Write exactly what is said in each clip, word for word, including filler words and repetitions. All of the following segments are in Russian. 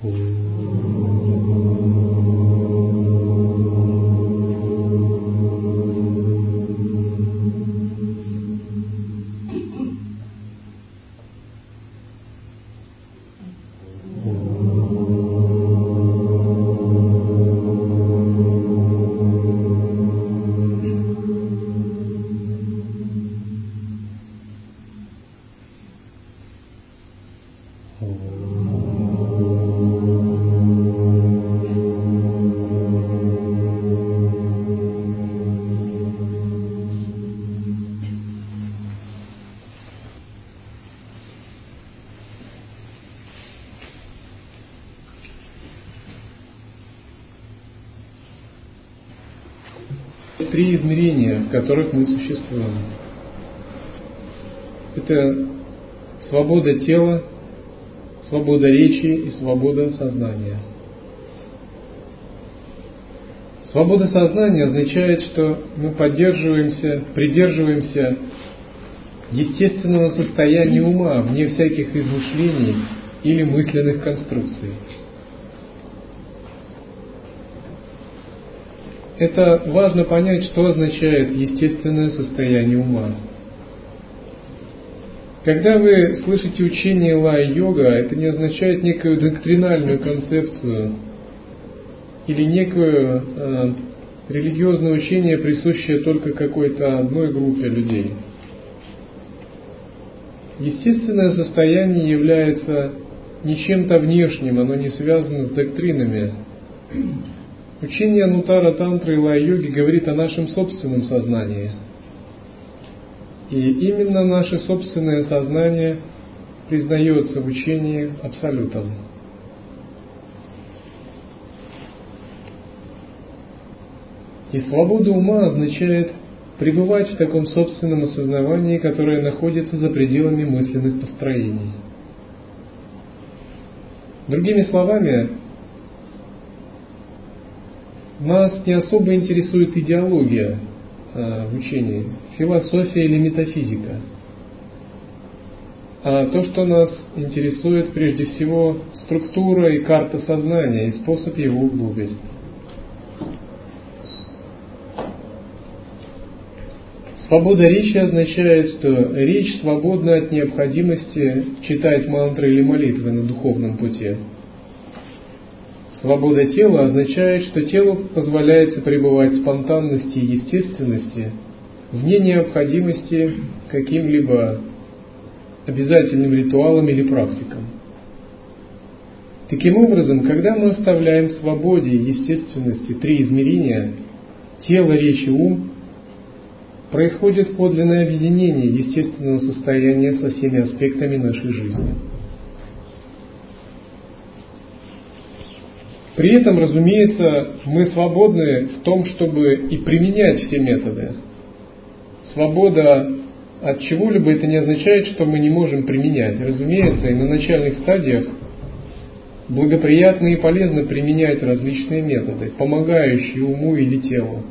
Три измерения, в которых мы существуем. Это свобода тела, свобода речи и свобода сознания. Свобода сознания означает, что мы поддерживаемся, придерживаемся естественного состояния ума, вне всяких измышлений или мысленных конструкций. Это важно понять, что означает естественное состояние ума. Когда вы слышите учение лай-йога, это не означает некую доктринальную концепцию или некое э, религиозное учение, присущее только какой-то одной группе людей. Естественное состояние является не чем-то внешним, оно не связано с доктринами. Учение Анутара Тантры и лай-йоги говорит о нашем собственном сознании. И именно наше собственное сознание признается в учении абсолютом. И свобода ума означает пребывать в таком собственном осознавании, которое находится за пределами мысленных построений. Другими словами, нас не особо интересует идеология э, в учении, философия или метафизика. А то, что нас интересует прежде всего структура и карта сознания и способ его углубить. Свобода речи означает, что речь свободна от необходимости читать мантры или молитвы на духовном пути. Свобода тела означает, что телу позволяется пребывать в спонтанности и естественности, вне необходимости каким-либо обязательным ритуалам или практикам. Таким образом, когда мы оставляем в свободе и естественности три измерения – тело, речь и ум, происходит подлинное объединение естественного состояния со всеми аспектами нашей жизни. При этом, разумеется, мы свободны в том, чтобы и применять все методы. Свобода от чего-либо это не означает, что мы не можем применять. Разумеется, и на начальных стадиях благоприятно и полезно применять различные методы, помогающие уму или телу.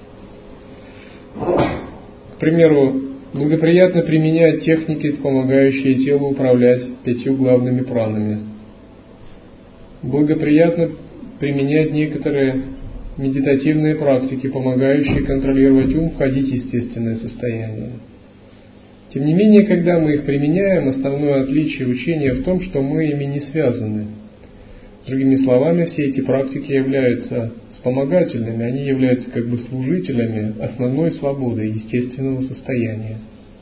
К примеру, благоприятно применять техники, помогающие телу управлять пятью главными пранами. Благоприятно применять некоторые медитативные практики, помогающие контролировать ум, входить в естественное состояние. Тем не менее, когда мы их применяем, основное отличие учения в том, что мы ими не связаны. Другими словами, все эти практики являются вспомогательными, они являются как бы служителями основной свободы естественного состояния.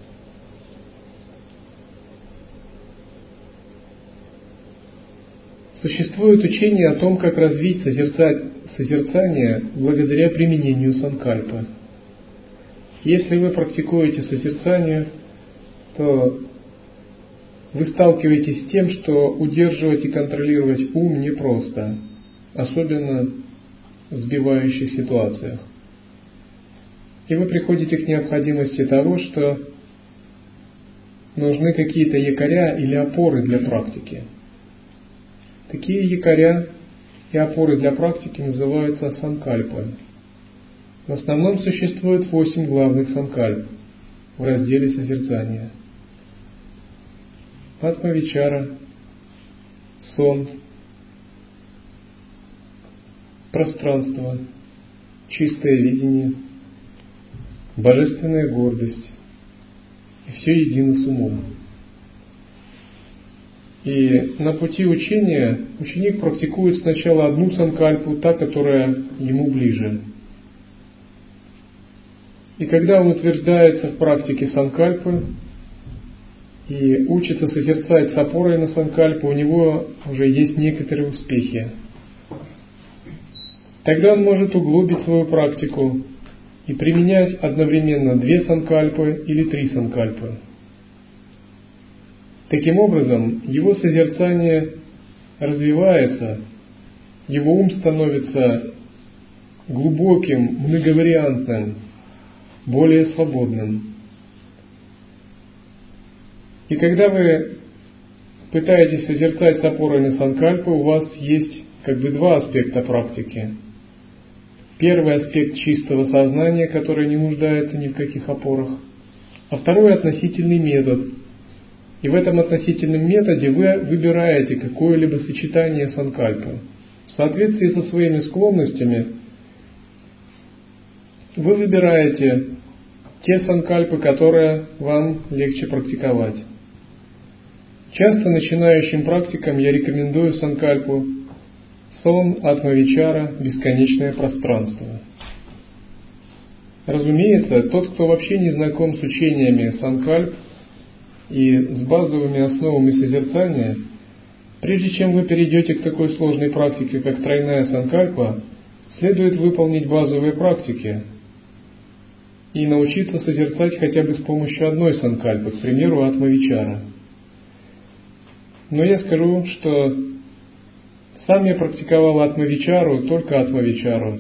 Существует учение о том, как развить созерцать, созерцание благодаря применению санкальпы. Если вы практикуете созерцание, то вы сталкиваетесь с тем, что удерживать и контролировать ум непросто, особенно в сбивающих ситуациях. И вы приходите к необходимости того, что нужны какие-то якоря или опоры для практики. Такие якоря и опоры для практики называются санкальпы. В основном существует восемь главных санкальп в разделе созерцания. Атма-вичара, сон, пространство, чистое видение, божественная гордость, и все едино с умом. И на пути учения ученик практикует сначала одну санкальпу, та, которая ему ближе. И когда он утверждается в практике санкальпы и учится созерцать с опорой на санкальпу, у него уже есть некоторые успехи. Тогда он может углубить свою практику и применять одновременно две санкальпы или три санкальпы. Таким образом, его созерцание развивается, его ум становится глубоким, многовариантным, более свободным. И когда вы пытаетесь созерцать с опорой на санкальпы, у вас есть как бы два аспекта практики. Первый аспект чистого сознания, который не нуждается ни в каких опорах, а второй относительный метод. И в этом относительном методе вы выбираете какое-либо сочетание санкальпы. В соответствии со своими склонностями вы выбираете те санкальпы, которые вам легче практиковать. Часто начинающим практикам я рекомендую санкальпу сон, атма-вичара, бесконечное пространство. Разумеется, тот, кто вообще не знаком с учениями санкальп и с базовыми основами созерцания, прежде чем вы перейдете к такой сложной практике, как тройная санкальпа, следует выполнить базовые практики и научиться созерцать хотя бы с помощью одной санкальпы, к примеру, атма-вичара. Но я скажу, что сам я практиковал атма-вичару, только атма-вичару,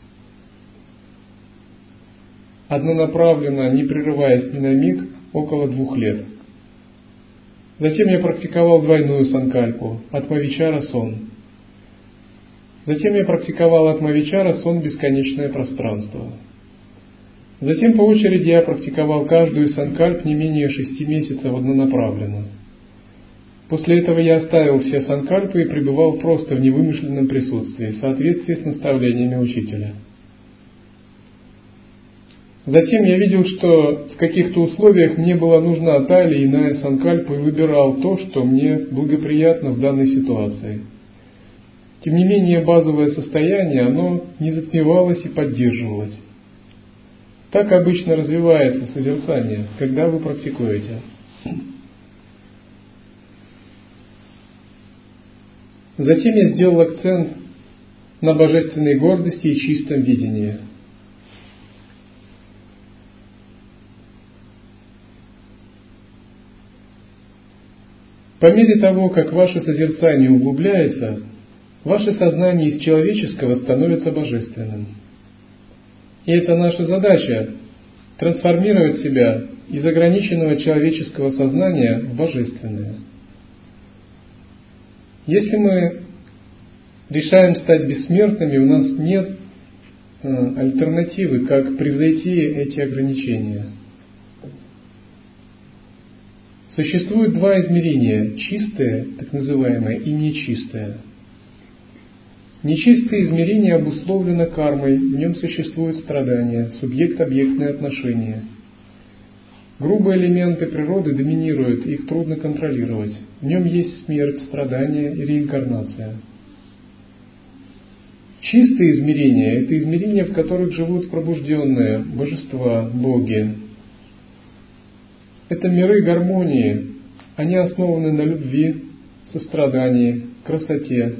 однонаправленно, не прерываясь ни на миг, около двух лет. Затем я практиковал двойную санкальпу, атма-вичара сон. Затем я практиковал атма-вичара сон, бесконечное пространство. Затем по очереди я практиковал каждую из санкальп не менее шести месяцев однонаправленно. После этого я оставил все санкальпы и пребывал просто в невымышленном присутствии, в соответствии с наставлениями учителя. Затем я видел, что в каких-то условиях мне была нужна та или иная санкальпа, и выбирал то, что мне благоприятно в данной ситуации. Тем не менее, базовое состояние, оно не затмевалось и поддерживалось. Так обычно развивается созерцание, когда вы практикуете. Затем я сделал акцент на божественной гордости и чистом видении. По мере того, как ваше созерцание углубляется, ваше сознание из человеческого становится божественным. И это наша задача – трансформировать себя из ограниченного человеческого сознания в божественное. Если мы решаем стать бессмертными, у нас нет э, альтернативы, как превзойти эти ограничения. Существует два измерения – чистое, так называемое, и нечистое. Нечистое измерение обусловлено кармой, в нем существуют страдания, субъект-объектные отношения. Грубые элементы природы доминируют, их трудно контролировать. В нем есть смерть, страдания и реинкарнация. Чистые измерения – это измерения, в которых живут пробужденные, божества, боги. Это миры гармонии, они основаны на любви, сострадании, красоте.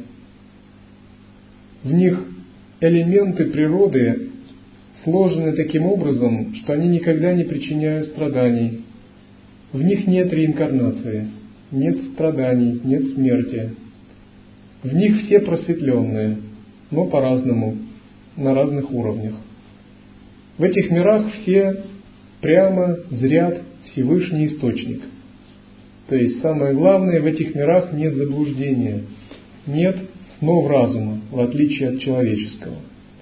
В них элементы природы сложены таким образом, что они никогда не причиняют страданий. В них нет реинкарнации, нет страданий, нет смерти. В них все просветленные, но по-разному, на разных уровнях. В этих мирах все прямо зрят Всевышний Источник. То есть самое главное, в этих мирах нет заблуждения, нет снов разума, в отличие от человеческого.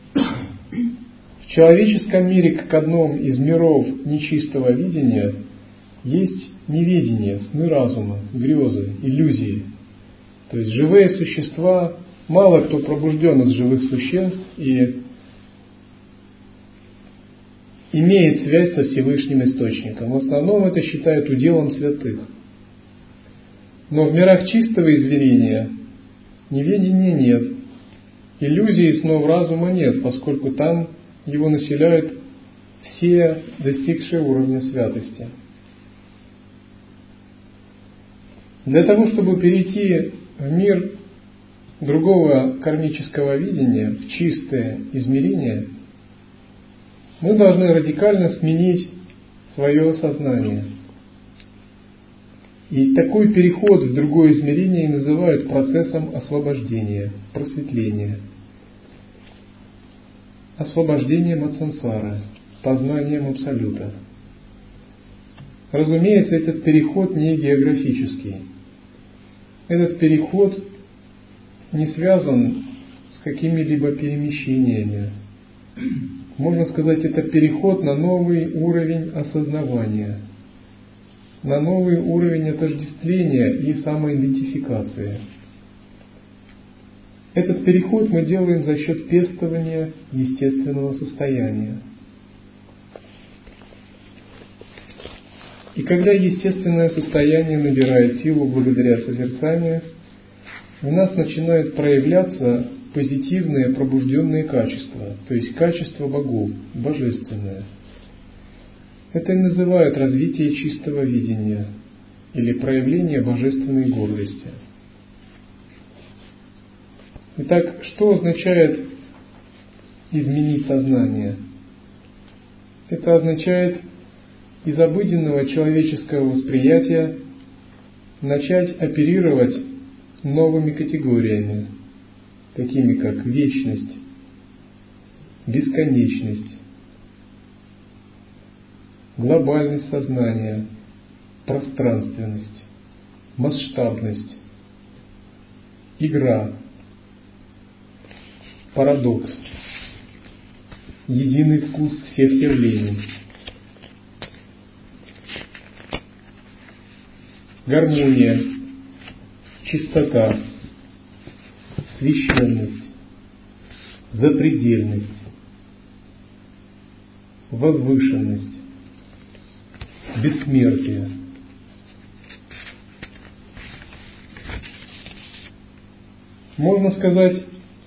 В человеческом мире, как одном из миров нечистого видения, есть неведение, сны разума, грезы, иллюзии. То есть живые существа мало кто пробужден из живых существ и имеет связь со Всевышним Источником. В основном это считают уделом святых. Но в мирах чистого измерения неведения нет, иллюзий и снов разума нет, поскольку там его населяют все достигшие уровня святости. Для того, чтобы перейти в мир другого кармического видения, в чистое измерение, мы должны радикально сменить свое сознание. И такой переход в другое измерение называют процессом освобождения, просветления. Освобождением от сансары, познанием Абсолюта. Разумеется, этот переход не географический. Этот переход не связан с какими-либо перемещениями. Можно сказать, это переход на новый уровень осознавания, на новый уровень отождествления и самоидентификации. Этот переход мы делаем за счет пестования естественного состояния. И когда естественное состояние набирает силу благодаря созерцанию, в нас начинают проявляться позитивные пробужденные качества, то есть качества богов, божественные. Это и называют развитие чистого видения или проявление божественной гордости. Итак, что означает изменить сознание? Это означает из обыденного человеческого восприятия начать оперировать новыми категориями, такими как вечность, бесконечность, глобальность сознания, пространственность, масштабность, игра, парадокс, единый вкус всех явлений, гармония, чистота, священность, запредельность, возвышенность, бессмертие. Можно сказать,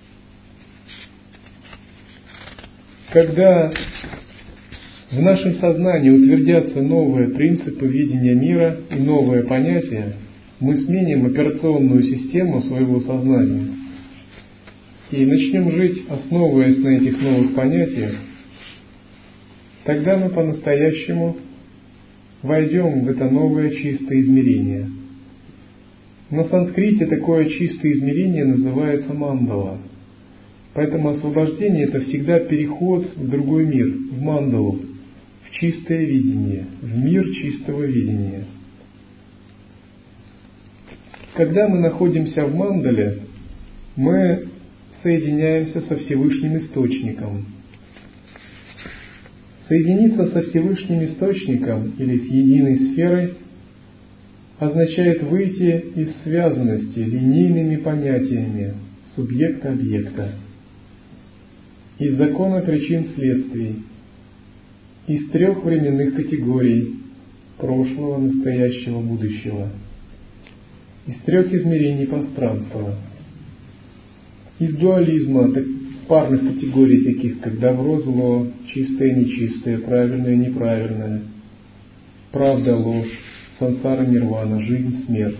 когда в нашем сознании утвердятся новые принципы видения мира и новые понятия, мы сменим операционную систему своего сознания и начнем жить, основываясь на этих новых понятиях, тогда мы по-настоящему войдем в это новое чистое измерение. На санскрите такое чистое измерение называется мандала. Поэтому освобождение – это всегда переход в другой мир, в мандалу, в чистое видение, в мир чистого видения. Когда мы находимся в мандале, мы соединяемся со Всевышним Источником. Соединиться со Всевышним Источником или с единой сферой означает выйти из связанности линейными понятиями субъекта-объекта, из закона причин-следствий, из трех временных категорий прошлого, настоящего, будущего, из трех измерений пространства, из дуализма парных категорий, таких как добро, зло, чистое, нечистое, правильное, неправильное, правда, ложь, сансара, нирвана, жизнь, смерть.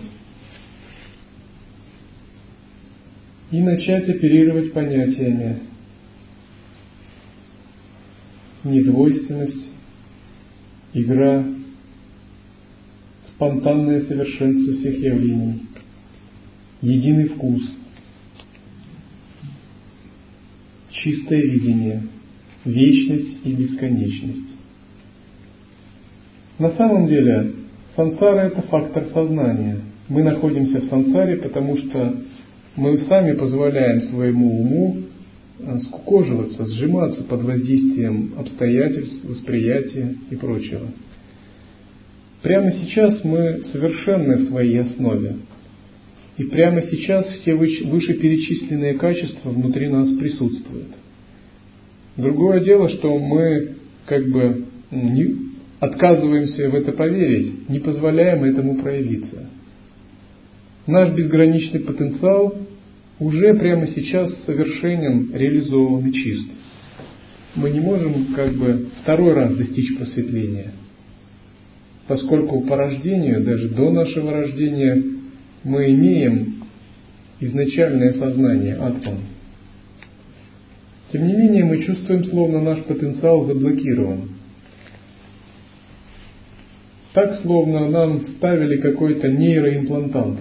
И начать оперировать понятиями недвойственность, игра, спонтанное совершенство всех явлений, единый вкус, чистое видение, вечность и бесконечность. На самом деле, сансара – это фактор сознания. Мы находимся в сансаре, потому что мы сами позволяем своему уму скукоживаться, сжиматься под воздействием обстоятельств, восприятия и прочего. Прямо сейчас мы совершенны в своей основе. И прямо сейчас все вышеперечисленные качества внутри нас присутствуют. Другое дело, что мы как бы не отказываемся в это поверить, не позволяем этому проявиться. Наш безграничный потенциал уже прямо сейчас совершенен, реализован и чист. Мы не можем как бы второй раз достичь просветления, поскольку по рождению, даже до нашего рождения, мы имеем изначальное сознание, атман. Тем не менее, мы чувствуем, словно наш потенциал заблокирован. Так, словно нам вставили какой-то нейроимплантант.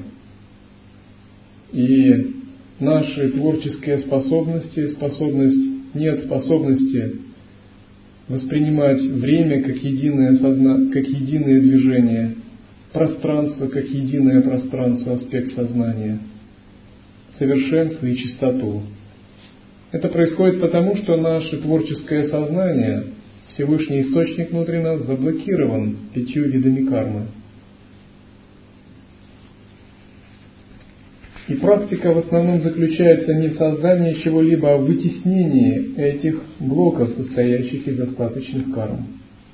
И наши творческие способности, способность, нет способности воспринимать время как единое, созна... как единое движение, пространство как единое пространство, аспект сознания, совершенство и чистоту. Это происходит потому, что наше творческое сознание, Всевышний Источник внутри нас, заблокирован пятью видами кармы. И практика в основном заключается не в создании чего-либо, а в вытеснении этих блоков, состоящих из остаточных карм.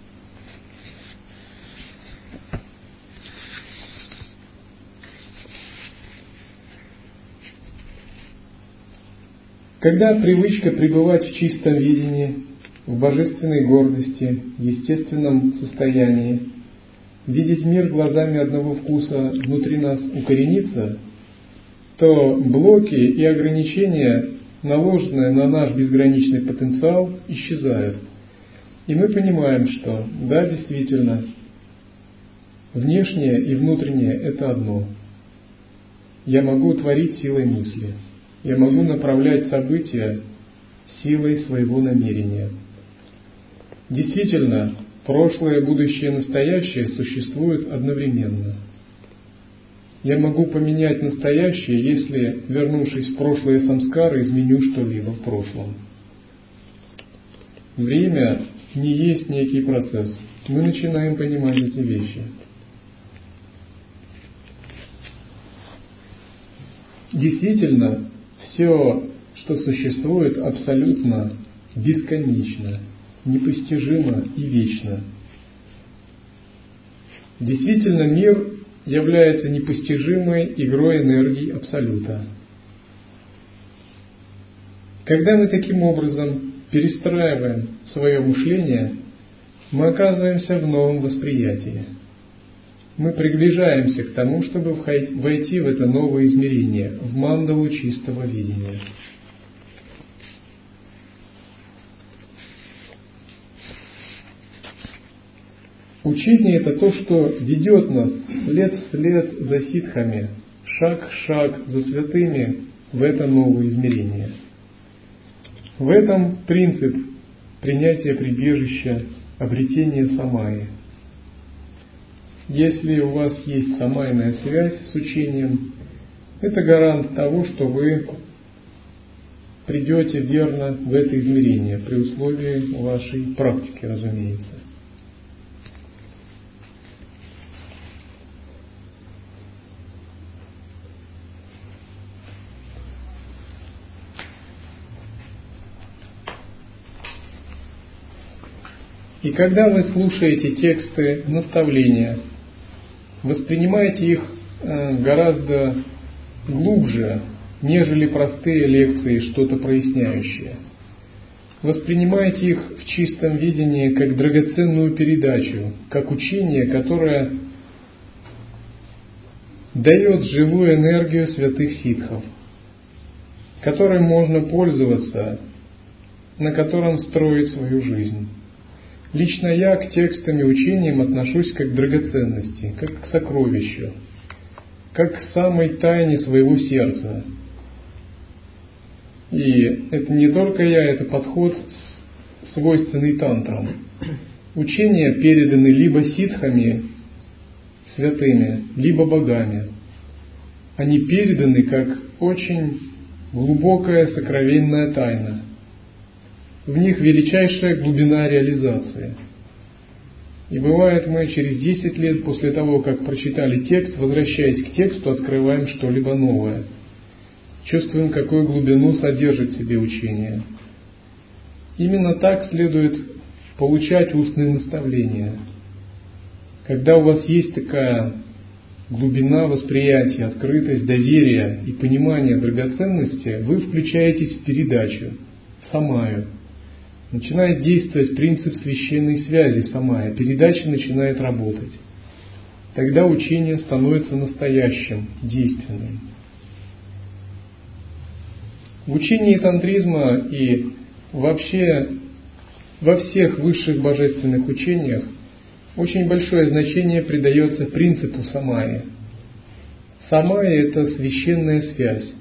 Когда привычка пребывать в чистом видении, в божественной гордости, в естественном состоянии, видеть мир глазами одного вкуса внутри нас укоренится, то блоки и ограничения, наложенные на наш безграничный потенциал, исчезают. И мы понимаем, что да, действительно, внешнее и внутреннее – это одно. Я могу творить силой мысли. Я могу направлять события силой своего намерения. Действительно, прошлое, будущее и настоящее существуют одновременно. Я могу поменять настоящее, если, вернувшись в прошлые самскары, изменю что-либо в прошлом. Время не есть некий процесс. Мы начинаем понимать эти вещи. Действительно, все, что существует, абсолютно бесконечно, непостижимо и вечно. Действительно, мир является непостижимой игрой энергии Абсолюта. Когда мы таким образом перестраиваем свое мышление, мы оказываемся в новом восприятии. Мы приближаемся к тому, чтобы войти в это новое измерение, в мандалу чистого видения. Учение – это то, что ведет нас след вслед за ситхами, шаг в шаг за святыми в это новое измерение. В этом принцип принятия прибежища, обретения самайи. Если у вас есть самайная связь с учением, это гарант того, что вы придете верно в это измерение, при условии вашей практики, разумеется. И когда вы слушаете тексты наставления, воспринимаете их гораздо глубже, нежели простые лекции, что-то проясняющие. Воспринимаете их в чистом видении как драгоценную передачу, как учение, которое дает живую энергию святых ситхов, которым можно пользоваться, на котором строить свою жизнь. Лично я к текстам и учениям отношусь как к драгоценности, как к сокровищу, как к самой тайне своего сердца. И это не только я, это подход, свойственный тантрам. Учения переданы либо ситхами святыми, либо богами. Они переданы как очень глубокая сокровенная тайна. В них величайшая глубина реализации. И бывает, мы через десять лет после того, как прочитали текст, возвращаясь к тексту, открываем что-либо новое. Чувствуем, какую глубину содержит в себе учение. Именно так следует получать устные наставления. Когда у вас есть такая глубина восприятия, открытость, доверие и понимание драгоценности, вы включаетесь в передачу, в самаю. Начинает действовать принцип священной связи самая, передача начинает работать. Тогда учение становится настоящим, действенным. В учении тантризма и вообще во всех высших божественных учениях очень большое значение придается принципу самайи. Самайя – это священная связь.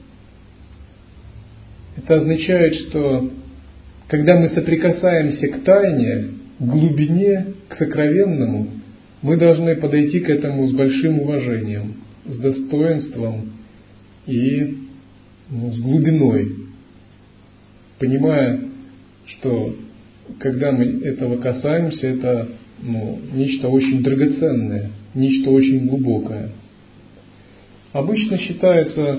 Это означает, что когда мы соприкасаемся к тайне, к глубине, к сокровенному, мы должны подойти к этому с большим уважением, с достоинством и ну, с глубиной, понимая, что когда мы этого касаемся, это ну, нечто очень драгоценное, нечто очень глубокое. Обычно считается,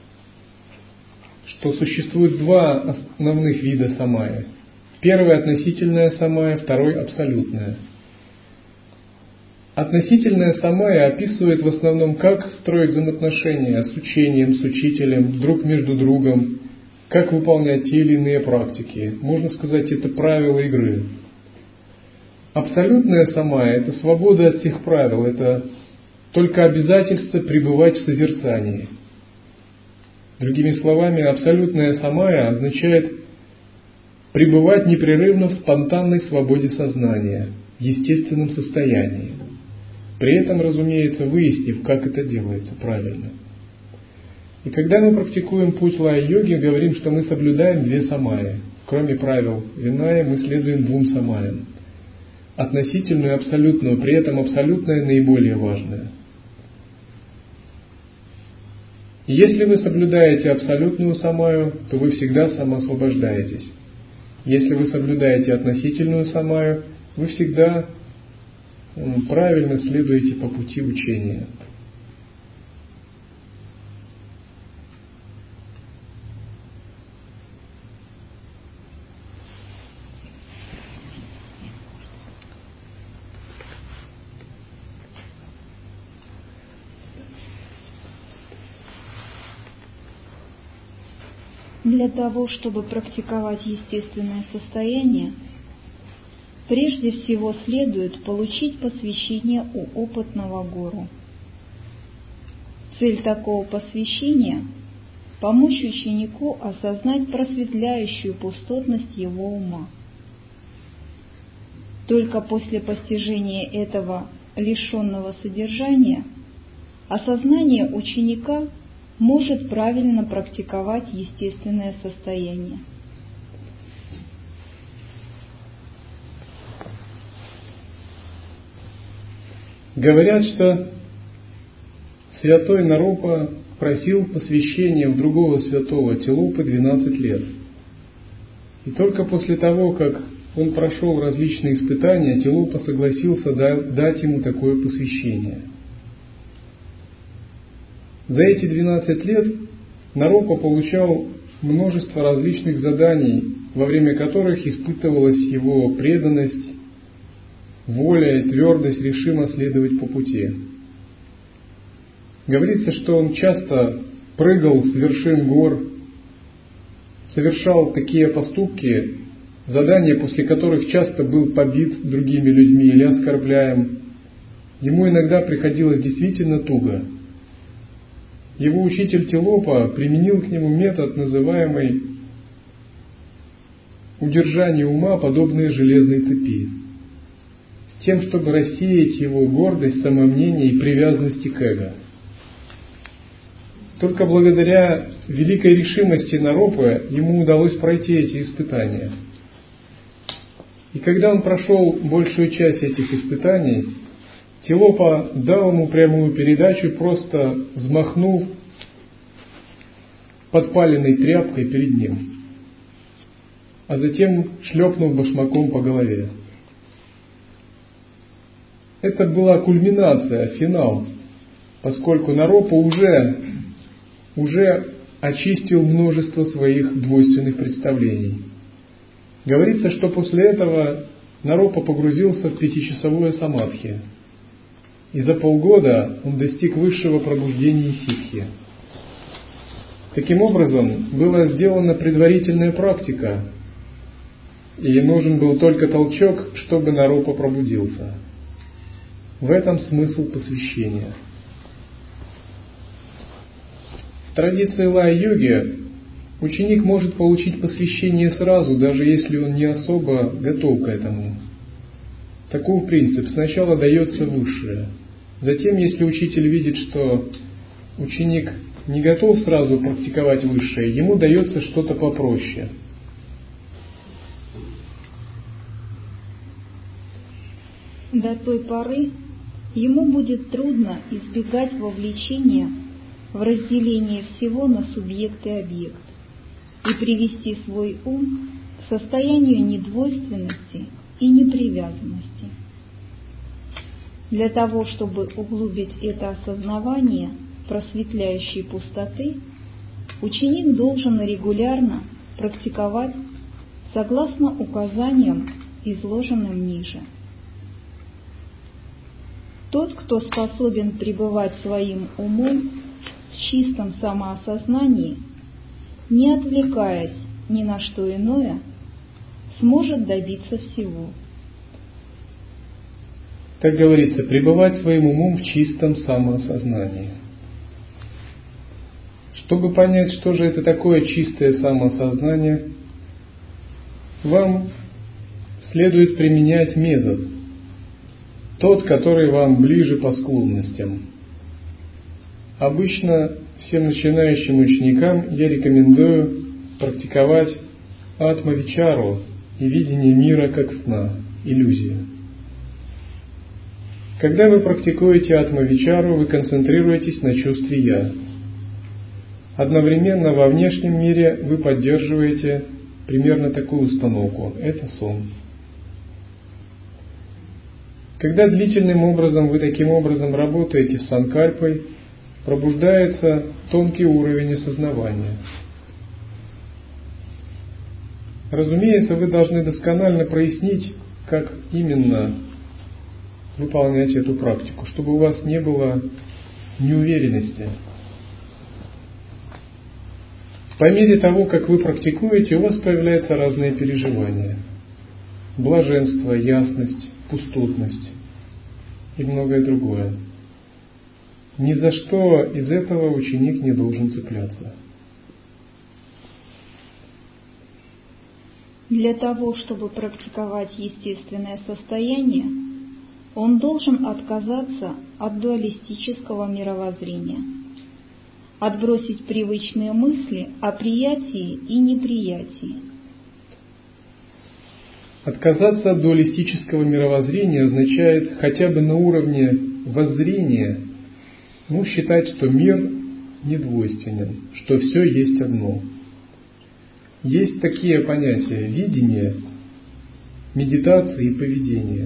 что существует два основных вида самайи. Первый – относительная самайя, второй – абсолютная. Относительная самайя описывает в основном, как строить взаимоотношения с учением, с учителем, друг между другом, как выполнять те или иные практики. Можно сказать, это правила игры. Абсолютная самайя – это свобода от всех правил, это только обязательство пребывать в созерцании. Другими словами, абсолютная самайя означает пребывать непрерывно в спонтанной свободе сознания, в естественном состоянии. При этом, разумеется, выяснив, как это делается правильно. И когда мы практикуем путь лая-йоги, говорим, что мы соблюдаем две самайи. Кроме правил винайи, мы следуем двум самайям. Относительную и абсолютную, при этом абсолютная наиболее важная. И если вы соблюдаете абсолютную самайю, то вы всегда самоосвобождаетесь. Если вы соблюдаете относительную самайю, вы всегда правильно следуете по пути учения. Для того, чтобы практиковать естественное состояние, прежде всего следует получить посвящение у опытного гуру. Цель такого посвящения – помочь ученику осознать просветляющую пустотность его ума. Только после постижения этого лишенного содержания осознание ученика может правильно практиковать естественное состояние. Говорят, что святой Нарупа просил посвящения у другого святого Тилопы двенадцать лет. И только после того, как он прошел различные испытания, Тилопа согласился дать ему такое посвящение. За эти двенадцать лет Нарупа получал множество различных заданий, во время которых испытывалась его преданность, воля и твердость решимо следовать по пути. Говорится, что он часто прыгал с вершин гор, совершал такие поступки, задания, после которых часто был побит другими людьми или оскорбляем. Ему иногда приходилось действительно туго. Его учитель Тилопа применил к нему метод, называемый удержание ума, подобное железной цепи, с тем, чтобы рассеять его гордость, самомнение и привязанности к эго. Только благодаря великой решимости Нарупы ему удалось пройти эти испытания. И когда он прошел большую часть этих испытаний, Тилопа дал ему прямую передачу, просто взмахнув подпаленной тряпкой перед ним, а затем шлепнув башмаком по голове. это была кульминация, финал, поскольку Наропа уже, уже очистил множество своих двойственных представлений. Говорится, что после этого Наропа погрузился в пятичасовое самадхи, и за полгода он достиг высшего пробуждения ситхи. Таким образом, была сделана предварительная практика, и нужен был только толчок, чтобы Наропа пробудился. В этом смысл посвящения. В традиции лая-йоги ученик может получить посвящение сразу, даже если он не особо готов к этому. Таков принцип. Сначала дается высшее. Затем, если учитель видит, что ученик не готов сразу практиковать высшее, ему дается что-то попроще. До той поры ему будет трудно избегать вовлечения в разделение всего на субъект и объект и привести свой ум к состоянию недвойственности и непривязанности. Для того, чтобы углубить это осознавание просветляющей пустоты, ученик должен регулярно практиковать согласно указаниям, изложенным ниже. Тот, кто способен пребывать своим умом в чистом самоосознании, не отвлекаясь ни на что иное, сможет добиться всего. Как говорится, пребывать своим умом в чистом самоосознании. Чтобы понять, что же это такое чистое самоосознание, вам следует применять метод, тот, который вам ближе по склонностям. Обычно всем начинающим ученикам я рекомендую практиковать атма-вичару и видение мира как сна, иллюзию. Когда вы практикуете атма-вичару, вы концентрируетесь на чувстве «я». Одновременно во внешнем мире вы поддерживаете примерно такую установку – это сон. Когда длительным образом вы таким образом работаете с санкальпой, пробуждается тонкий уровень осознавания. Разумеется, вы должны досконально прояснить, как именно выполнять эту практику, чтобы у вас не было неуверенности. По мере того, как вы практикуете, у вас появляются разные переживания. Блаженство, ясность, пустотность и многое другое. Ни за что из этого ученик не должен цепляться. Для того, чтобы практиковать естественное состояние, он должен отказаться от дуалистического мировоззрения, отбросить привычные мысли о приятии и неприятии. Отказаться от дуалистического мировоззрения означает хотя бы на уровне воззрения, ну, считать, что мир недвойственен, что все есть одно. Есть такие понятия: видение, медитация и поведение.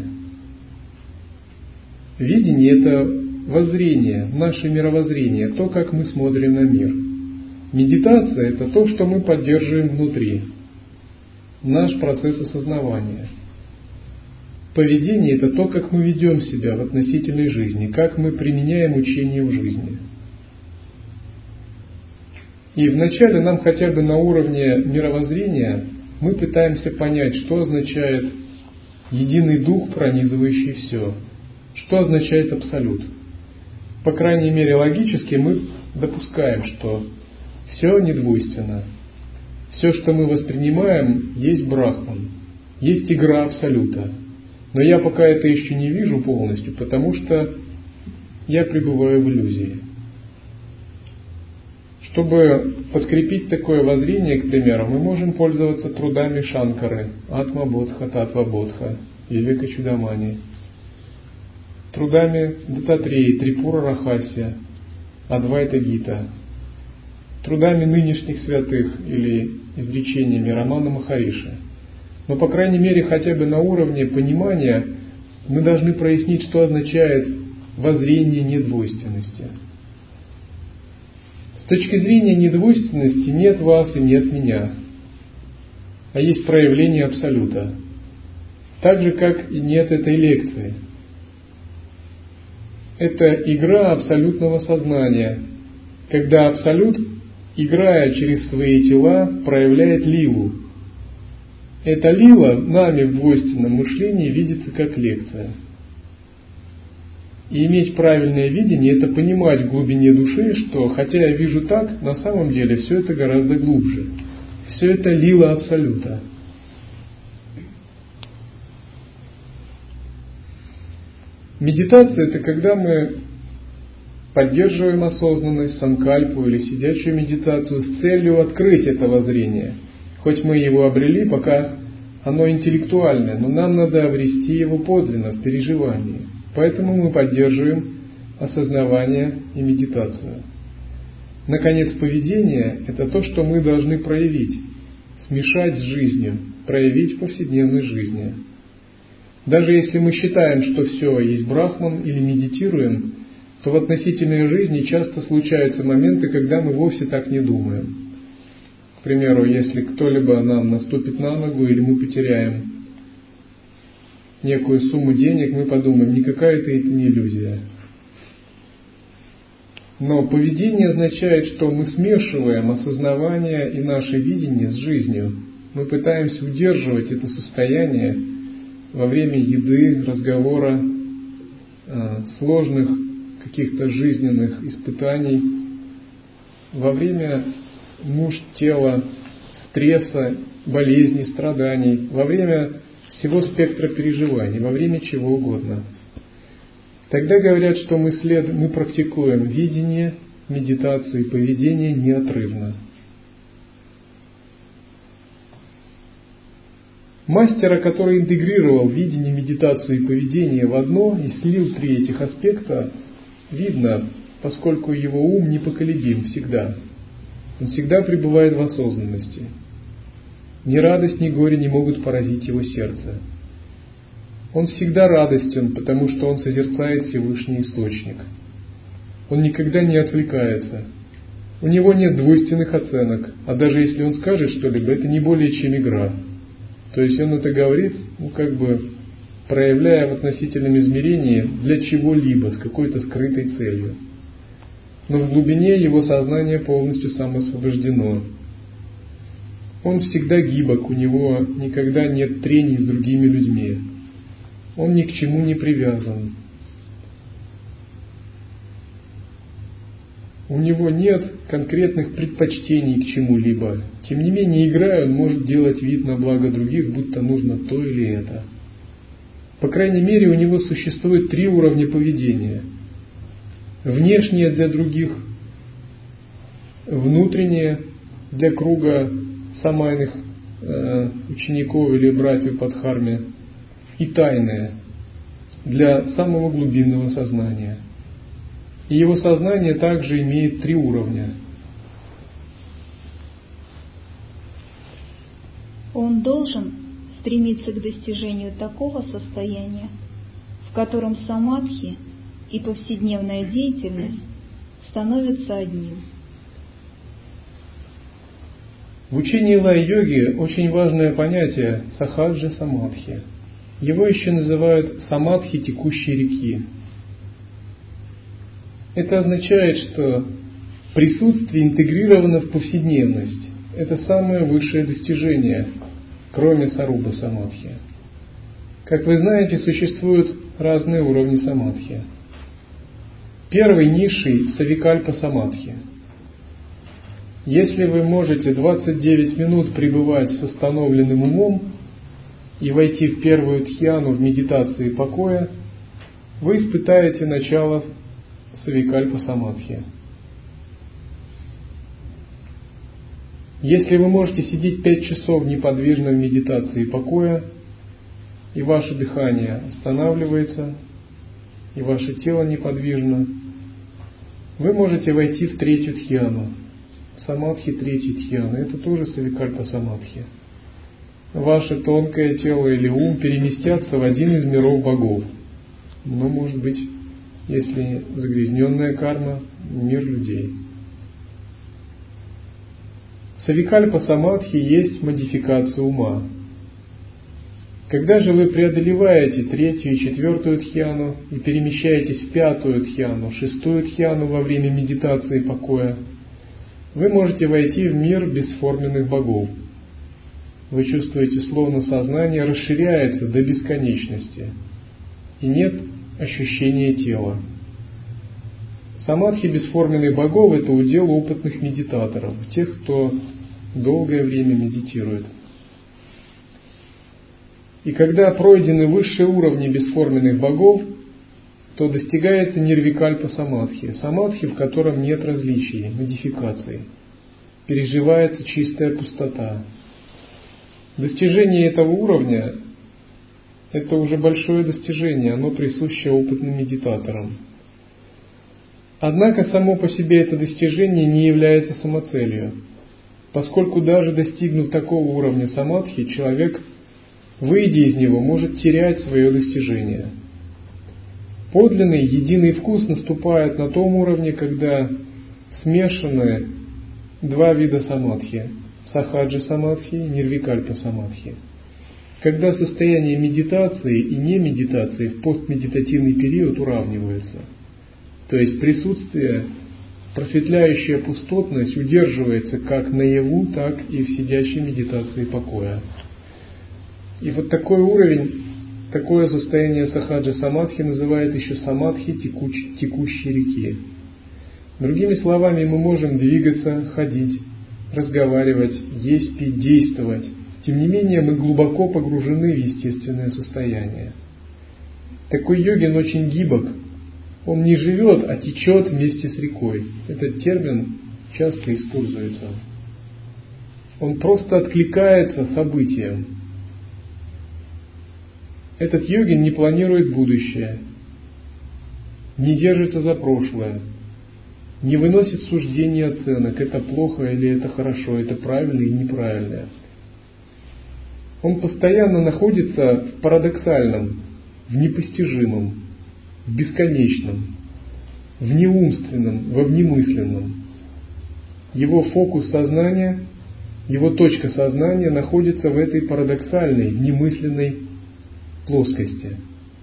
Видение – это воззрение, наше мировоззрение, то, как мы смотрим на мир. Медитация – это то, что мы поддерживаем внутри, наш процесс осознавания. Поведение – это то, как мы ведем себя в относительной жизни, как мы применяем учение в жизни. И вначале нам хотя бы на уровне мировоззрения мы пытаемся понять, что означает единый дух, пронизывающий все, что означает абсолют. По крайней мере, логически мы допускаем, что все недвойственно. Все, что мы воспринимаем, есть брахман, есть игра абсолюта. Но я пока это еще не вижу полностью, потому что я пребываю в иллюзии. Чтобы подкрепить такое воззрение, к примеру, мы можем пользоваться трудами Шанкары, Атма-бодха, Татва-бодха, Вивека-чудамани, трудами Дататреи, Трипура-рахасия, Адвайта-гита, трудами нынешних святых или изречениями Рамана Махариши. Но, по крайней мере, хотя бы на уровне понимания мы должны прояснить, что означает воззрение недвойственности. С точки зрения недвойственности нет вас и нет меня, а есть проявление Абсолюта. Так же, как и нет этой лекции. Это игра абсолютного сознания, когда Абсолют, играя через свои тела, проявляет лилу. Эта лила нами в двойственном мышлении видится как лекция. И иметь правильное видение – это понимать в глубине души, что, хотя я вижу так, на самом деле все это гораздо глубже. Все это лила Абсолюта. Медитация – это когда мы поддерживаем осознанность, санкальпу или сидячую медитацию с целью открыть это воззрение. Хоть мы его обрели, пока оно интеллектуальное, но нам надо обрести его подлинно в переживании. Поэтому мы поддерживаем осознавание и медитацию. Наконец, поведение – это то, что мы должны проявить, смешать с жизнью, проявить в повседневной жизни. Даже если мы считаем, что все есть брахман или медитируем, то в относительной жизни часто случаются моменты, когда мы вовсе так не думаем. К примеру, если кто-либо нам наступит на ногу или мы потеряем некую сумму денег, мы подумаем, никакая это не иллюзия. Но поведение означает, что мы смешиваем осознавание и наше видение с жизнью. Мы пытаемся удерживать это состояние во время еды, разговора, сложных каких-то жизненных испытаний, во время нужд тела, стресса, болезней, страданий, во время всего спектра переживаний, во время чего угодно. Тогда говорят, что мы, след... мы практикуем видение, медитацию и поведение неотрывно. Мастера, который интегрировал видение, медитацию и поведение в одно и слил три этих аспекта, видно, поскольку его ум непоколебим всегда. Он всегда пребывает в осознанности. Ни радость, ни горе не могут поразить его сердце. Он всегда радостен, потому что он созерцает Всевышний Источник. Он никогда не отвлекается. У него нет двойственных оценок, а даже если он скажет что-либо, это не более чем игра. То есть он это говорит, ну как бы проявляя в относительном измерении для чего-либо, с какой-то скрытой целью. Но в глубине его сознание полностью самоосвобождено. Он всегда гибок, у него никогда нет трений с другими людьми. Он ни к чему не привязан. У него нет конкретных предпочтений к чему-либо. Тем не менее, играя, он может делать вид на благо других, будто нужно то или это. По крайней мере, у него существует три уровня поведения. Внешнее для других, внутреннее для круга самайных э, учеников или братьев по дхарме, и тайное для самого глубинного сознания. И его сознание также имеет три уровня. Он должен стремиться к достижению такого состояния, в котором самадхи и повседневная деятельность становятся одним. В учении лай-йоги очень важное понятие сахаджа самадхи. Его еще называют самадхи текущей реки. Это означает, что присутствие интегрировано в повседневность. Это самое высшее достижение, кроме саруба самадхи. Как вы знаете, существуют разные уровни самадхи. Первый, низший, савикальпа самадхи. Если вы можете двадцать девять минут пребывать с остановленным умом и войти в первую дхьяну в медитации покоя, вы испытаете начало савикальпа самадхи. Если вы можете сидеть пять часов неподвижно в медитации покоя, и ваше дыхание останавливается, и ваше тело неподвижно, вы можете войти в третью дхьяну, самадхи третьей дхьяны. Это тоже савикальпа самадхи. Ваше тонкое тело или ум переместятся в один из миров богов. но может быть, если загрязненная карма, мир людей. Савикальпа самадхи есть модификация ума. Когда же вы преодолеваете третью и четвертую дхьяну и перемещаетесь в пятую дхьяну, шестую дхьяну во время медитации покоя, вы можете войти в мир бесформенных богов. Вы чувствуете, словно сознание расширяется до бесконечности, и нет ощущения тела. Самадхи бесформенных богов – это удел опытных медитаторов, тех, кто долгое время медитирует. И когда пройдены высшие уровни бесформенных богов, то достигается нирвикальпа самадхи, самадхи, в котором нет различий, модификаций, переживается чистая пустота. Достижение этого уровня – это уже большое достижение, оно присуще опытным медитаторам. Однако само по себе это достижение не является самоцелью, поскольку даже достигнув такого уровня самадхи, человек, выйдя из него, может терять свое достижение. Подлинный единый вкус наступает на том уровне, когда смешаны два вида самадхи – сахаджа самадхи и нирвикальпа самадхи. Когда состояние медитации и немедитации в постмедитативный период уравниваются, то есть присутствие, просветляющая пустотность удерживается как наяву, так и в сидящей медитации покоя. И вот такой уровень, такое состояние сахаджа самадхи называют еще самадхи текуч, текущей реки. Другими словами, мы можем двигаться, ходить, разговаривать, есть, пить, действовать. Тем не менее, мы глубоко погружены в естественное состояние. Такой йогин очень гибок. Он не живет, а течет вместе с рекой. Этот термин часто используется. Он просто откликается событиям. Этот йогин не планирует будущее, не держится за прошлое, не выносит суждений и оценок, это плохо или это хорошо, это правильно или неправильно. Он постоянно находится в парадоксальном, в непостижимом, в бесконечном, в неумственном, во внемысленном. Его фокус сознания, его точка сознания находится в этой парадоксальной, немысленной плоскости.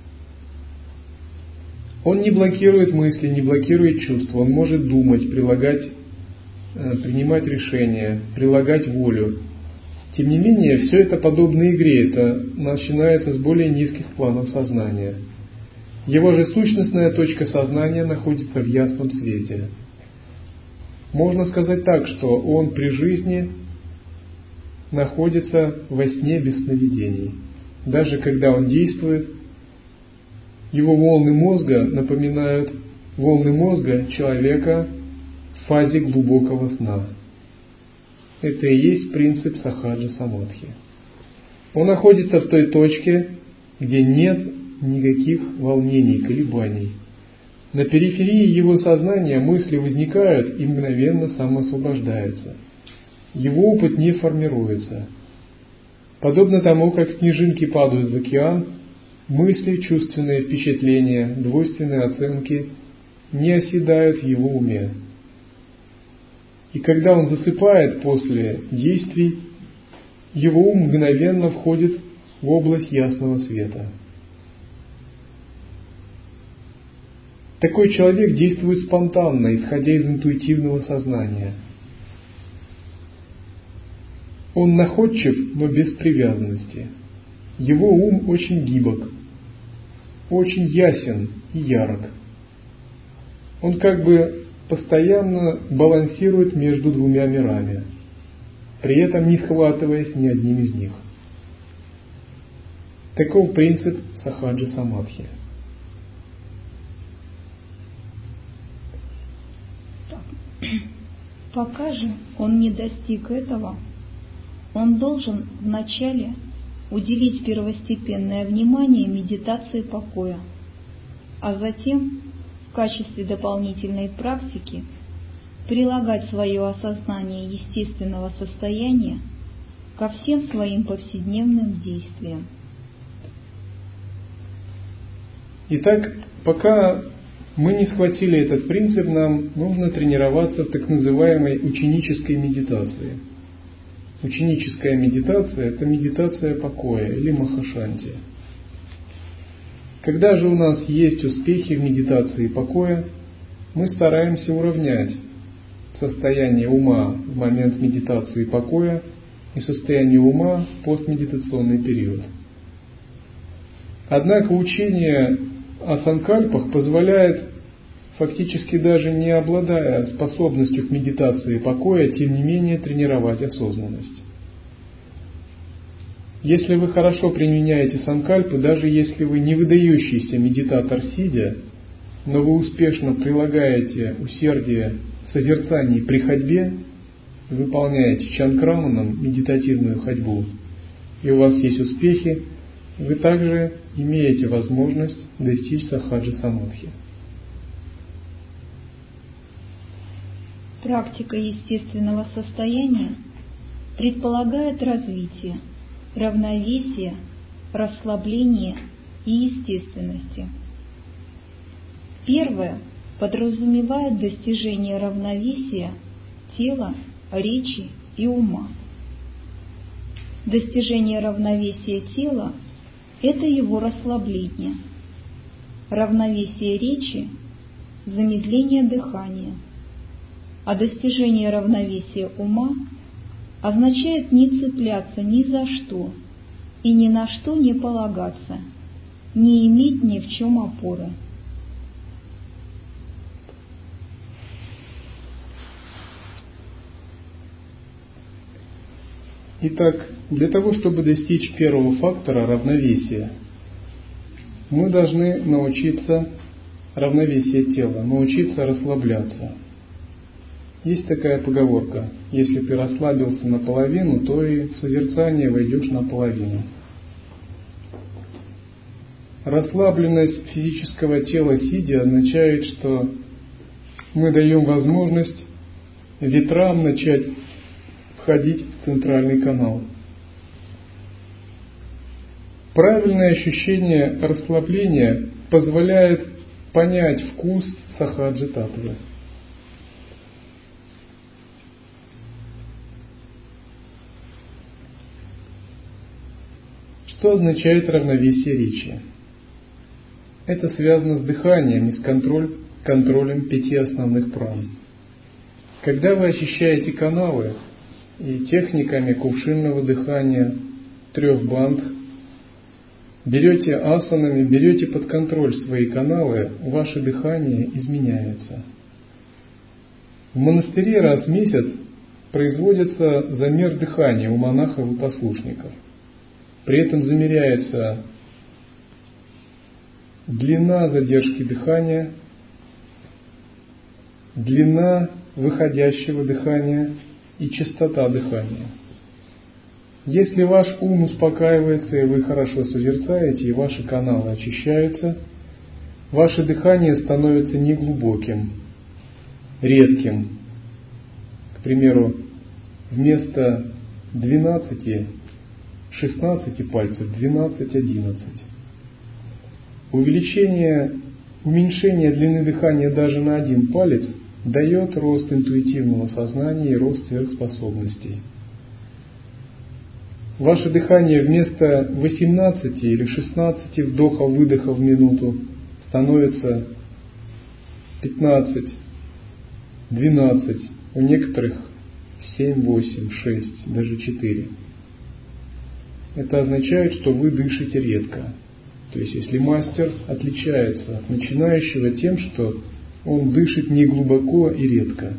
Он не блокирует мысли, не блокирует чувства, он может думать, прилагать, принимать решения, прилагать волю. Тем не менее, все это подобно игре, это начинается с более низких планов сознания. Его же сущностная точка сознания находится в ясном свете. Можно сказать так, что он при жизни находится во сне без сновидений. Даже когда он действует, его волны мозга напоминают волны мозга человека в фазе глубокого сна. Это и есть принцип сахаджа самадхи. Он находится в той точке, где нет никаких волнений, колебаний. На периферии его сознания мысли возникают и мгновенно самоосвобождаются. Его опыт не формируется. Подобно тому, как снежинки падают в океан, мысли, чувственные впечатления, двойственные оценки не оседают в его уме. И когда он засыпает после действий, его ум мгновенно входит в область ясного света. Такой человек действует спонтанно, исходя из интуитивного сознания. Он находчив, но без привязанности. Его ум очень гибок, очень ясен и ярок. Он как бы постоянно балансирует между двумя мирами, при этом не схватываясь ни одним из них. Таков принцип сахаджа самадхи. Пока же он не достиг этого, он должен вначале уделить первостепенное внимание медитации покоя, а затем в качестве дополнительной практики прилагать свое осознание естественного состояния ко всем своим повседневным действиям. Итак, пока мы не схватили этот принцип, нам нужно тренироваться в так называемой ученической медитации. Ученическая медитация – это медитация покоя или махашанти. Когда же у нас есть успехи в медитации покоя, мы стараемся уравнять состояние ума в момент медитации покоя и состояние ума в постмедитационный период. Однако учение о санкальпах позволяет, фактически даже не обладая способностью к медитации покоя, тем не менее тренировать осознанность. Если вы хорошо применяете санкальпы, даже если вы не выдающийся медитатор сидя, но вы успешно прилагаете усердие в созерцании при ходьбе, выполняете чанкраманам медитативную ходьбу, и у вас есть успехи, вы также имеете возможность достичь сахаджи самадхи. Практика естественного состояния предполагает развитие, равновесие, расслабление и естественности. Первое подразумевает достижение равновесия тела, речи и ума. Достижение равновесия тела – это его расслабление. Равновесие речи – замедление дыхания. А достижение равновесия ума означает не цепляться ни за что и ни на что не полагаться, не иметь ни в чем опоры. Итак, для того, чтобы достичь первого фактора равновесия, мы должны научиться равновесие тела, научиться расслабляться. Есть такая поговорка: если ты расслабился наполовину, то и в созерцание войдешь наполовину. Расслабленность физического тела сидя означает, что мы даем возможность ветрам начать входить в центральный канал. Правильное ощущение расслабления позволяет понять вкус сахаджи татвы. Что означает равновесие речи? Это связано с дыханием и с контроль, контролем пяти основных пран. Когда вы очищаете каналы и техниками кувшинного дыхания, трех бандх, берете асанами, берете под контроль свои каналы, ваше дыхание изменяется. В монастыре раз в месяц производится замер дыхания у монахов и послушников. При этом замеряется длина задержки дыхания, длина выходящего дыхания и частота дыхания. Если ваш ум успокаивается и вы хорошо созерцаете, и ваши каналы очищаются, ваше дыхание становится неглубоким, редким. К примеру, вместо двенадцати шестнадцати пальцев двенадцать одиннадцать. Увеличение, уменьшение длины дыхания даже на один палец дает рост интуитивного сознания и рост сверхспособностей. Ваше дыхание вместо восемнадцати или шестнадцати вдохов-выдохов в минуту становится пятнадцать, двенадцать, у некоторых семь, восемь, шесть, даже четыре. Это означает, что вы дышите редко. То есть, если мастер отличается от начинающего тем, что он дышит неглубоко и редко.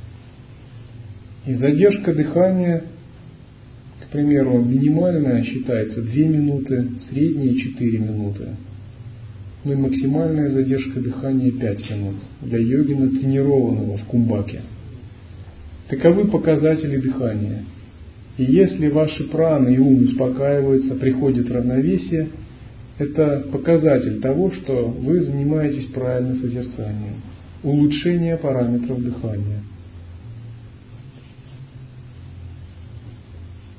И задержка дыхания, к примеру, минимальная считается две минуты, средняя четыре минуты. Ну и максимальная задержка дыхания пять минут для йогина, тренированного в кумбаке. Таковы показатели дыхания. И если ваши праны и ум успокаиваются, приходит равновесие, это показатель того, что вы занимаетесь правильным созерцанием, улучшение параметров дыхания.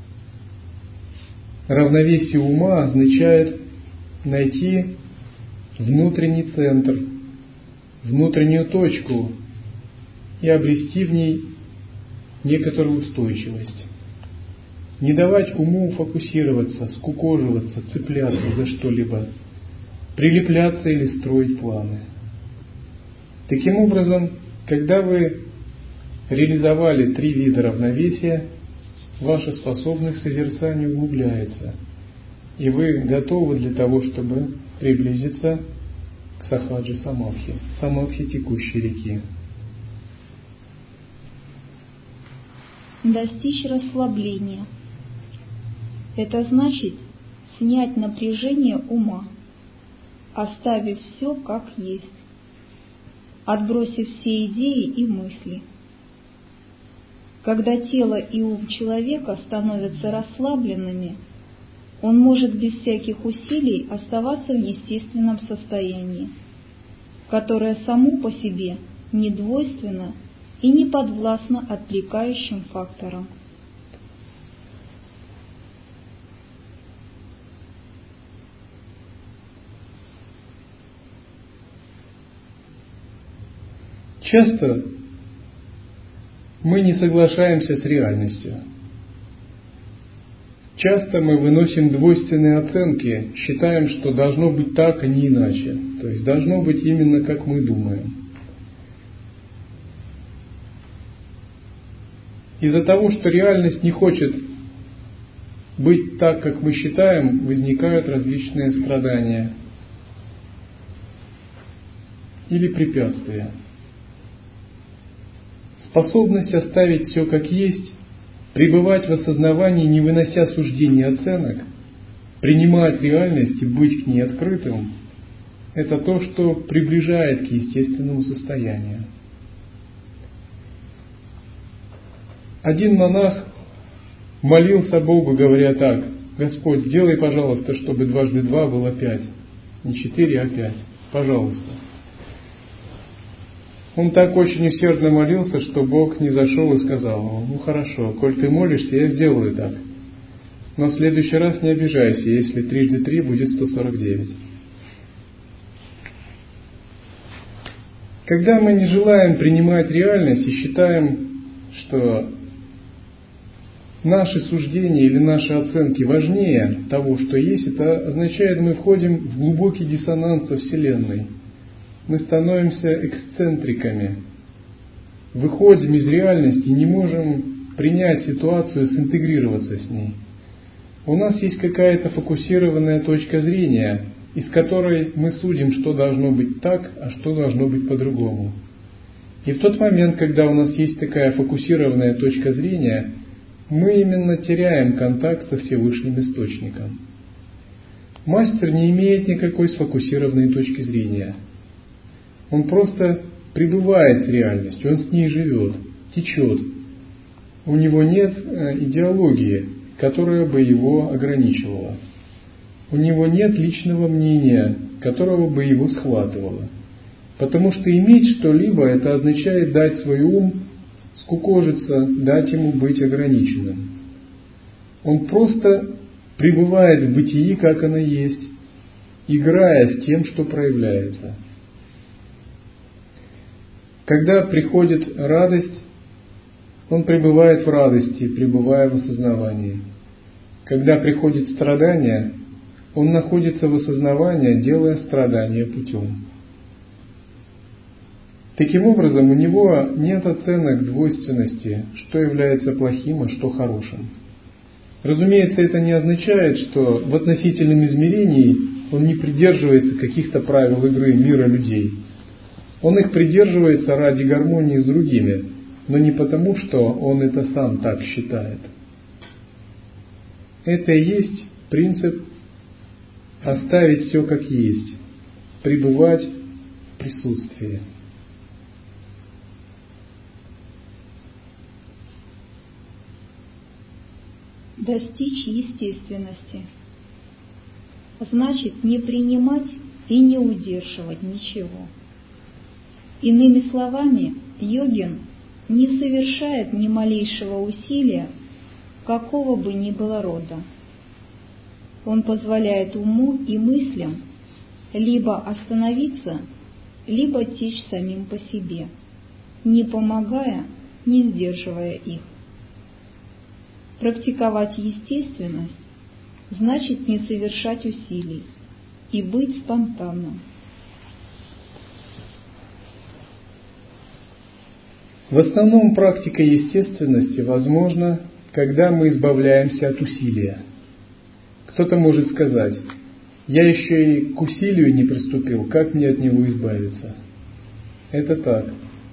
Равновесие ума означает найти внутренний центр, внутреннюю точку и обрести в ней некоторую устойчивость. Не давать уму фокусироваться, скукоживаться, цепляться за что-либо, прилепляться или строить планы. Таким образом, когда вы реализовали три вида равновесия, ваша способность к созерцанию углубляется, и вы готовы для того, чтобы приблизиться к сахаджи самадхи, самадхи текущей реки. Достичь расслабления. Это значит снять напряжение ума, оставив все как есть, отбросив все идеи и мысли. Когда тело и ум человека становятся расслабленными, он может без всяких усилий оставаться в естественном состоянии, которое само по себе не двойственно и не подвластно отвлекающим факторам. Часто мы не соглашаемся с реальностью. Часто мы выносим двойственные оценки, считаем, что должно быть так, а не иначе. То есть должно быть именно как мы думаем. Из-за того, что реальность не хочет быть так, как мы считаем, возникают различные страдания или препятствия. Способность оставить все как есть, пребывать в осознавании, не вынося суждений и оценок, принимать реальность и быть к ней открытым, это то, что приближает к естественному состоянию. Один монах молился Богу, говоря так: «Господь, сделай, пожалуйста, чтобы дважды два было пять, не четыре, а пять, пожалуйста». Он так очень усердно молился, что Бог низошел и сказал ему: «Ну хорошо, коль ты молишься, я сделаю так. Но в следующий раз не обижайся, если трижды три будет сто сорок девять». Когда мы не желаем принимать реальность и считаем, что наши суждения или наши оценки важнее того, что есть, это означает, мы входим в глубокий диссонанс со Вселенной. Мы становимся эксцентриками, выходим из реальности и не можем принять ситуацию, синтегрироваться с ней. У нас есть какая-то фокусированная точка зрения, из которой мы судим, что должно быть так, а что должно быть по-другому. И в тот момент, когда у нас есть такая фокусированная точка зрения, мы именно теряем контакт со Всевышним Источником. Мастер не имеет никакой сфокусированной точки зрения. Он просто пребывает с реальностью, он с ней живет, течет. У него нет идеологии, которая бы его ограничивала. У него нет личного мнения, которого бы его схватывало. Потому что иметь что-либо, это означает дать свой ум скукожиться, дать ему быть ограниченным. Он просто пребывает в бытии, как оно есть, играя с тем, что проявляется. Когда приходит радость, он пребывает в радости, пребывая в осознавании. Когда приходит страдание, он находится в осознавании, делая страдания путем. Таким образом, у него нет оценок двойственности, что является плохим, а что хорошим. Разумеется, это не означает, что в относительном измерении он не придерживается каких-то правил игры мира людей. Он их придерживается ради гармонии с другими, но не потому, что он это сам так считает. Это и есть принцип оставить все как есть, пребывать в присутствии. Достичь естественности значит не принимать и не удерживать ничего. Иными словами, йогин не совершает ни малейшего усилия, какого бы ни было рода. Он позволяет уму и мыслям либо остановиться, либо течь самим по себе, не помогая, не сдерживая их. Практиковать естественность значит не совершать усилий и быть спонтанным. В основном практика естественности возможна, когда мы избавляемся от усилия. Кто-то может сказать: я еще и к усилию не приступил, как мне от него избавиться? Это так.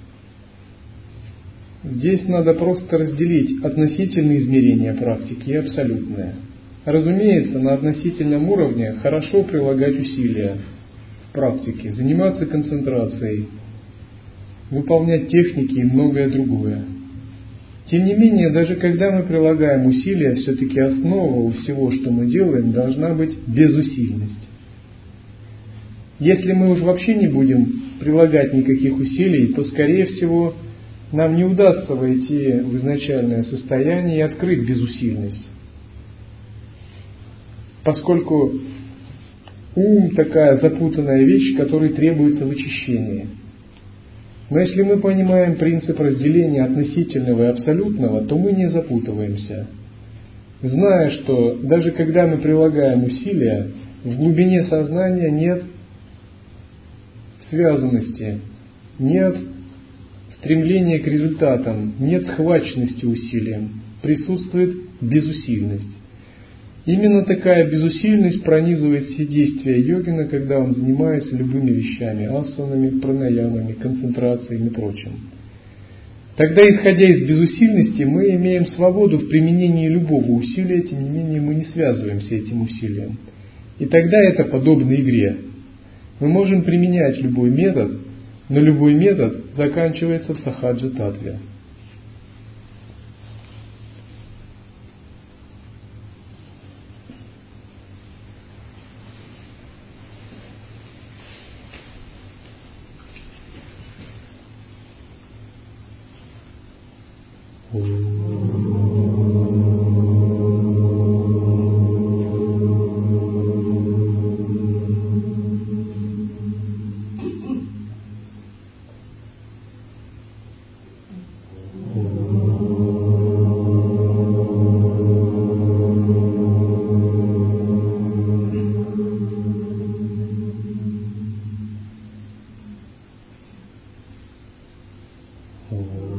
Здесь надо просто разделить относительные измерения практики и абсолютные. Разумеется, на относительном уровне хорошо прилагать усилия в практике, заниматься концентрацией, выполнять техники и многое другое. Тем не менее, даже когда мы прилагаем усилия, все-таки основа у всего, что мы делаем, должна быть безусильность. Если мы уж вообще не будем прилагать никаких усилий, то, скорее всего, нам не удастся войти в изначальное состояние и открыть безусильность. Поскольку ум такая запутанная вещь, которой требуется вычищение. Но если мы понимаем принцип разделения относительного и абсолютного, то мы не запутываемся, зная, что даже когда мы прилагаем усилия, в глубине сознания нет связанности, нет стремления к результатам, нет схваченности усилием, присутствует безусильность. Именно такая безусильность пронизывает все действия йогина, когда он занимается любыми вещами, асанами, пранаямами, концентрациями и прочим. Тогда, исходя из безусильности, мы имеем свободу в применении любого усилия, тем не менее мы не связываемся этим усилием. И тогда это подобно игре. Мы можем применять любой метод, но любой метод заканчивается в сахаджа-татве. Oh.